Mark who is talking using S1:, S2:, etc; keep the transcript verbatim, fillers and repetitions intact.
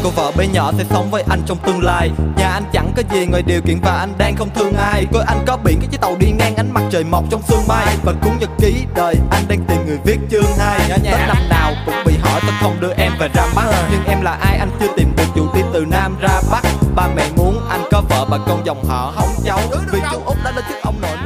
S1: cô vợ bé nhỏ sẽ sống với anh trong tương lai. Nhà anh chẳng có gì ngoài điều kiện và anh đang không thương ai. Coi anh có biển cái chiếc tàu đi ngang ánh mặt trời mọc trong sương mai. Và cuốn nhật ký đời anh đang tìm người viết chương hai. Tết năm nào cũng bị hỏi tao không đưa em về ra Bắc. Nhưng em là ai anh chưa tìm được dù đi từ Nam ra Bắc. Ba mẹ muốn anh có vợ và con dòng họ hóng cháu, vì chú Út đã lên chức ông nội.